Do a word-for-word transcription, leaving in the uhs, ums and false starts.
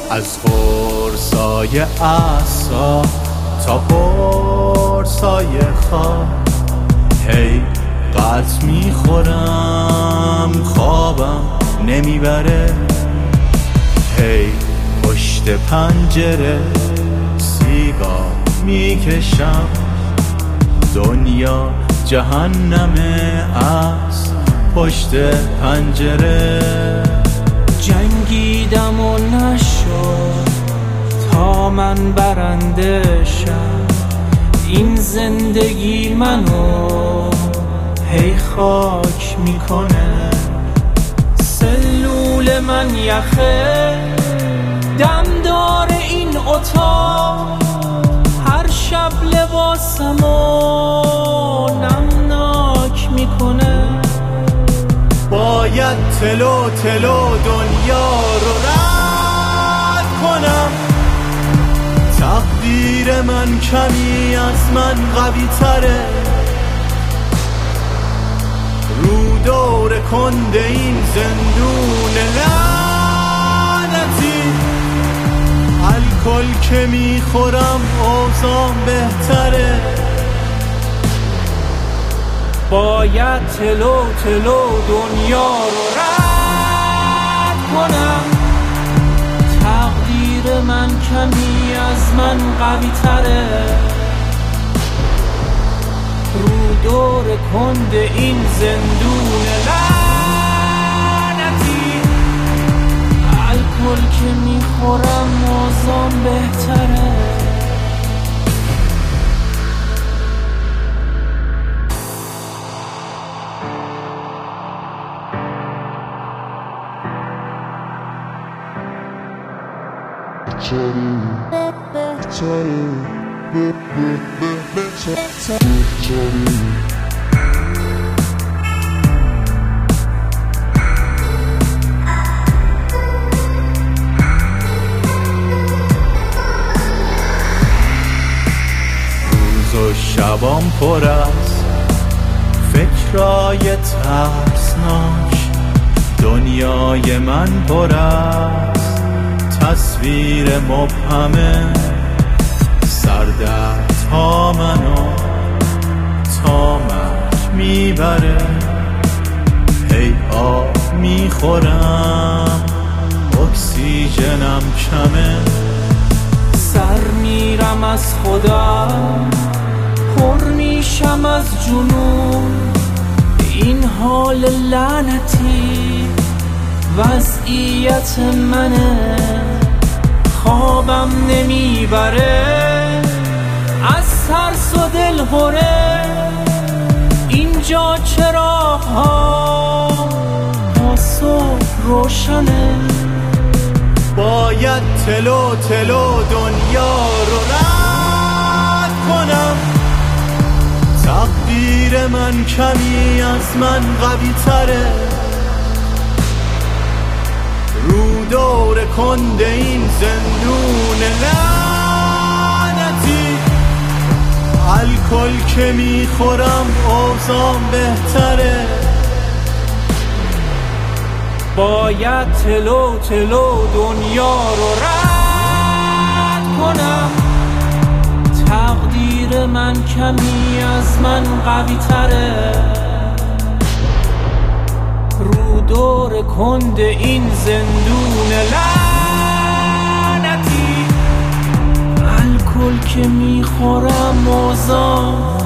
از قرصای عصا تا قرصای خواب، هی قط میخورم خوابم نمیبره، هی پشت پنجره سیگار میکشم، دنیا جهنمه از پشت پنجره. جنگیدم و نشد تا من برنده شم، این زندگی منو هی خاک میکنه، سلول من یخه دمدار این اتاق، هر شب لباسمو نمناک میکنه. باید تلو تلو دنیا رو رد کنم، تقدیر من کمی از من قوی تره، رو دور کنده این زندون لعنتی، الکل که میخورم اوضاع بهتره. باید تلو تلو دنیا رو رد کنم، تقدیر من کمی از من قوی تره، رو دور کند این زندون لعنتی، الکل که میخورم اوضاع بهتره. روز و شبام پر از فکرای ترسناک، دنیای من پر از تصویر مبهمه، سردرد ها منو تا مرگ میبره، هی آب میخورم اکسیژنم کمه، سر میرم از خودم پر میشم از جنون، این حال لعنتی وضعیت منه، خوابم نمیبره از ترس و دلهوره، اینجا چراغ ها تا صبح روشنه. باید تلو تلو دنیا رو رد کنم، تقدیر من کمی از من قوی تره، رو دور کنده این زندون لعنتی، الکل که میخورم اوضاع بهتره. باید تلو تلو دنیا رو رد کنم، تقدیر من کمی از من قوی تره، رو دور کند این زندون لعنتی، الکل که میخورم اوضاع